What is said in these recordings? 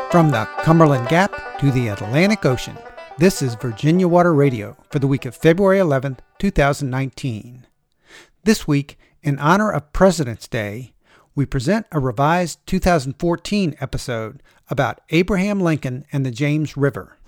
From the Cumberland Gap to the Atlantic Ocean, this is Virginia Water Radio for the week of February 11th, 2019. This week, in honor of President's Day, we present a revised 2014 episode about Abraham Lincoln and the James River.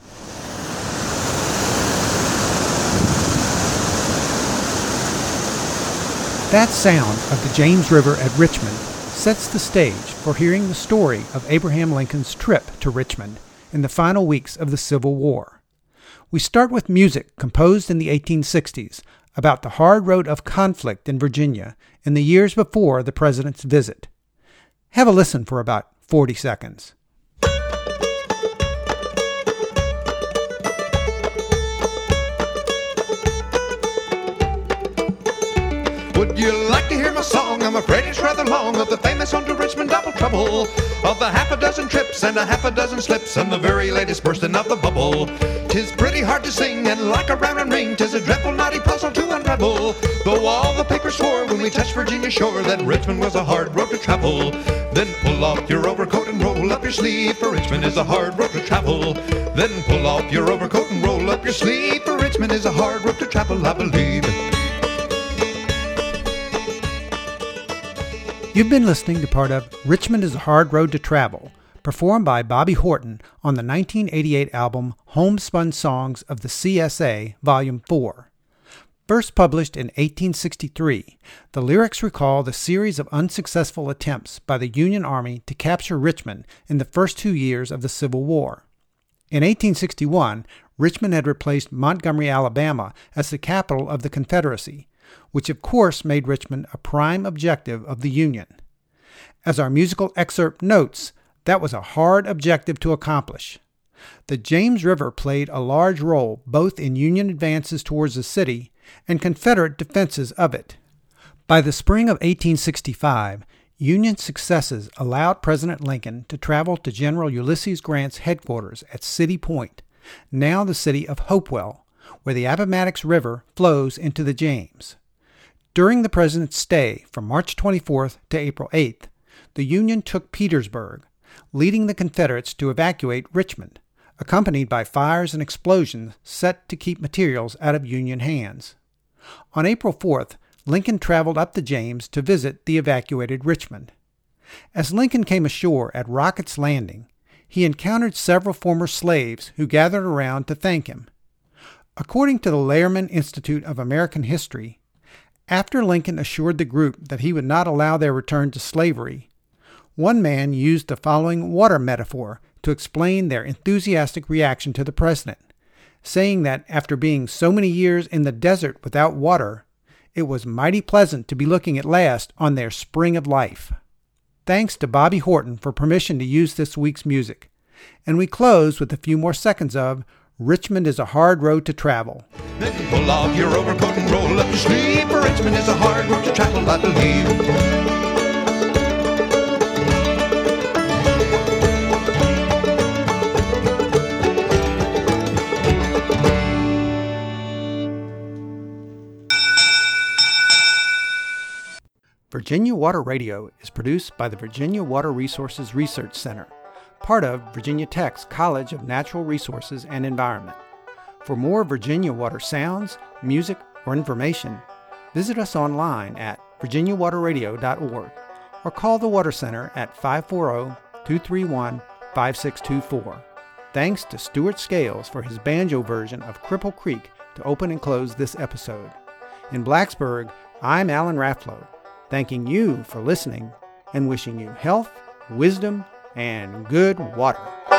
That sound of the James River at Richmond sets the stage for hearing the story of Abraham Lincoln's trip to Richmond in the final weeks of the Civil War. We start with music composed in the 1860s about the hard road of conflict in Virginia in the years before the president's visit. Have a listen for about 40 seconds. Would you like to hear my song? I'm afraid it's rather long, of the famous on to Richmond double trouble, of the half a dozen trips and a half a dozen slips and the very latest bursting of the bubble. 'Tis pretty hard to sing and like a round ring, 'tis a dreadful knotty puzzle to unravel, though all the papers swore when we touched Virginia shore that Richmond was a hard road to travel. Then pull off your overcoat and roll up your sleeve, for Richmond is a hard road to travel. Then pull off your overcoat and roll up your sleeve, for Richmond is a hard road to travel, I believe. You've been listening to part of Richmond is a Hard Road to Travel, performed by Bobby Horton on the 1988 album Homespun Songs of the CSA, Volume 4. First published in 1863, the lyrics recall the series of unsuccessful attempts by the Union Army to capture Richmond in the first 2 years of the Civil War. In 1861, Richmond had replaced Montgomery, Alabama as the capital of the Confederacy, which of course made Richmond a prime objective of the Union. As our musical excerpt notes, that was a hard objective to accomplish. The James River played a large role both in Union advances towards the city and Confederate defenses of it. By the spring of 1865, Union successes allowed President Lincoln to travel to General Ulysses Grant's headquarters at City Point, now the city of Hopewell, where the Appomattox River flows into the James. During the president's stay from March 24th to April 8th, the Union took Petersburg, leading the Confederates to evacuate Richmond, accompanied by fires and explosions set to keep materials out of Union hands. On April 4th, Lincoln traveled up the James to visit the evacuated Richmond. As Lincoln came ashore at Rocket's Landing, he encountered several former slaves who gathered around to thank him. According to the Lehrman Institute of American History, after Lincoln assured the group that he would not allow their return to slavery, one man used the following water metaphor to explain their enthusiastic reaction to the president, saying that after being so many years in the desert without water, it was mighty pleasant to be looking at last on their spring of life. Thanks to Bobby Horton for permission to use this week's music. And we close with a few more seconds of Richmond is a Hard Road to Travel. Then pull off your overcoat and roll up your sleeve, for Richmond is a hard road to travel, I believe. Virginia Water Radio is produced by the Virginia Water Resources Research Center, part of Virginia Tech's College of Natural Resources and Environment. For more Virginia water sounds, music, or information, visit us online at virginiawaterradio.org or call the Water Center at 540-231-5624. Thanks to Stuart Scales for his banjo version of Cripple Creek to open and close this episode. In Blacksburg, I'm Alan Rafflow, thanking you for listening and wishing you health, wisdom, and good water.